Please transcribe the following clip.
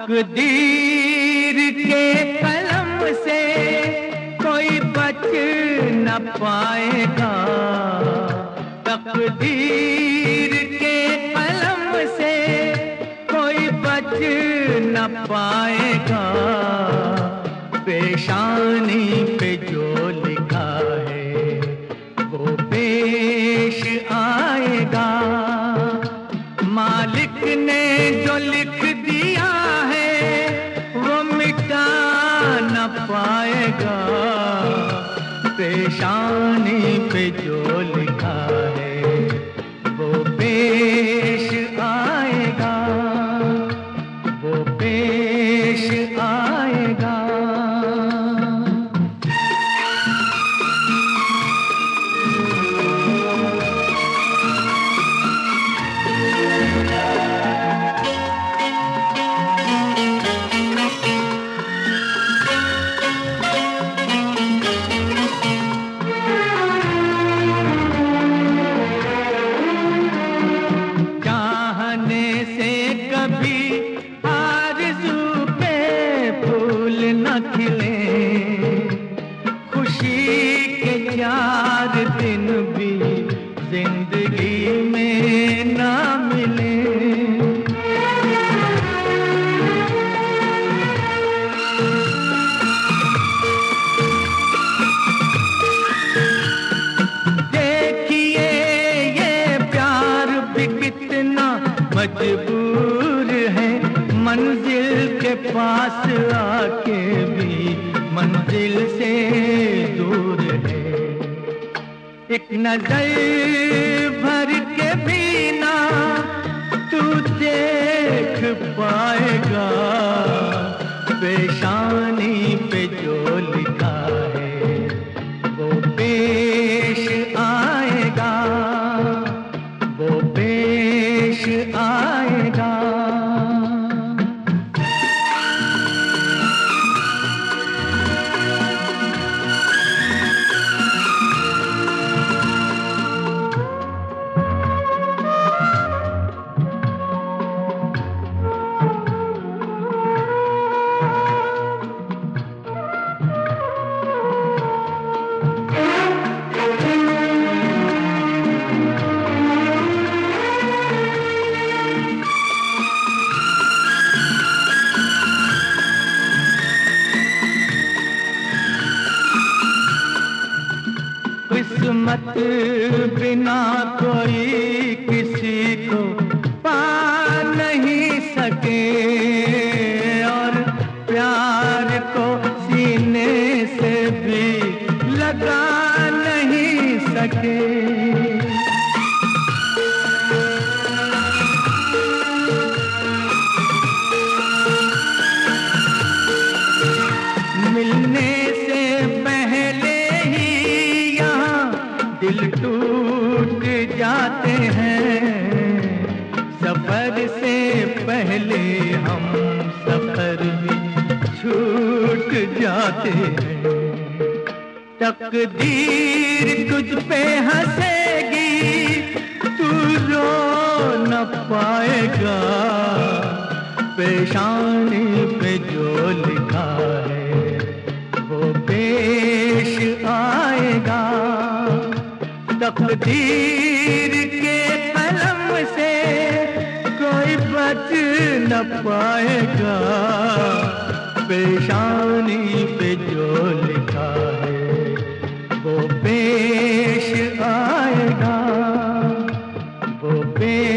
तकदीर के कलम से कोई बच न पाएगा। तकदीर के कलम से कोई बच न पाएगा। पेशानी पे जो लिखा है वो पेश आएगा। मालिक ने जो लिख दिया है वो मिटा न पाएगा। पेशानी पे जो लिखा है वो पेश आएगा, वो पेश आएगा। यार दिन भी जिंदगी में ना मिले। देखिए ये प्यार भी कितना मजबूर है। मंजिल के पास आके भी मंजिल से दूर है। एक नजर भर के भी ना तू देख पाएगा। पेशानी पे जो लिखा है वो पेश आएगा, वो पेश आएगा। किस्मत बिना कोई किसी को पा नहीं सके और प्यार को सीने से भी लगा नहीं सके। मिलने से पहले दिल टूट जाते हैं। सफर से पहले हम सफर भी छूट जाते हैं। तकदीर तुझ पे हंसेगी तू रो न पाएगा। पेशानी पे जो लिखा है वो पेश आएगा। तकदीर के कलम से कोई बच न पाएगा। पेशानी पे जो लिखा है वो पेश आएगा, वो पेश